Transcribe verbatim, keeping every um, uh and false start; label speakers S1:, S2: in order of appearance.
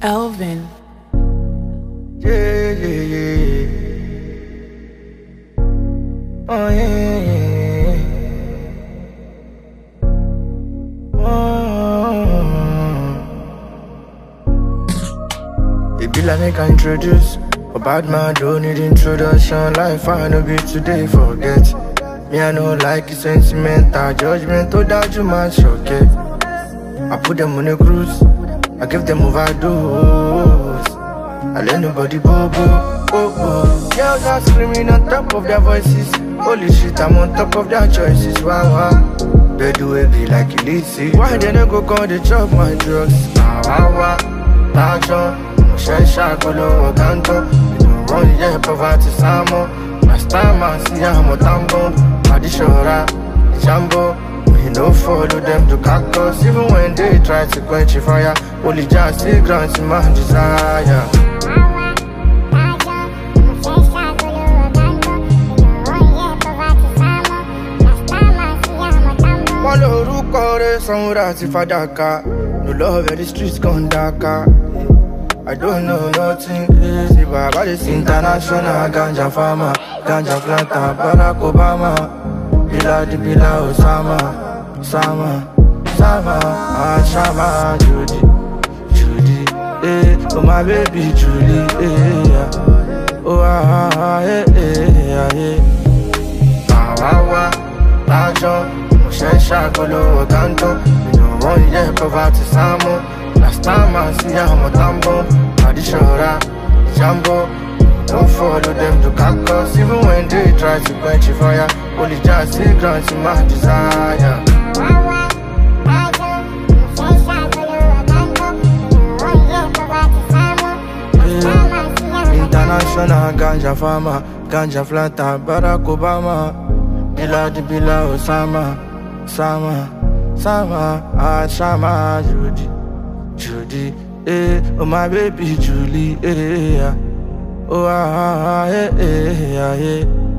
S1: Elvin.
S2: Yeah, yeah, yeah, yeah. Oh, yeah, yeah, yeah. Oh. It be like make I introduce. A bad man don't need introduction. Life I no be today, forget. Me I no like it sentimental. Judgment to that you man shock it. I put them on a cruise. I give them overdose. I let nobody go, go, oh, oh. Girls are screaming on top of their voices. Holy shit, I'm on top of their choices. Wow, wow. They do it be like illicit. Why they no go call the chop my drugs? Ah, wow, wow. Tacho, Moshe Shagolo, Oganto. You know, one year poverty, Samo. Last time I see I'm a tambo. Adishora, Jambo. We no follow them to cactus. Even when they try to quench your fire, only just still grants my desire. Somewhere out if I daka. No love where the streets gone darker. I don't know nothing easy, but this international ganja farmer, ganja planter, Barack Obama, Bila di Bila Osama, Sama, Sama, ah Shama, Judy, Judy, eh, oh my baby Julie, eh, yeah. Oh ah ah, eh, eh, yeah, yeah. Ah wah wah, Tajo. Shesha Golo Oganto. You know one year poverty Samo. Last time I see I'm a tambo. Adishora, Jambo. Don't follow them to cactus. Even when they try to quench your fire, only just still grants my desire. International ganja farmer, ganja planter, Barack Obama, Bila di Bila Osama. Sama, Sama, ah, Sama, Judy, Judy, eh, oh my baby Julie, eh, yeah. Oh, ah, ah, eh, eh, yeah, yeah.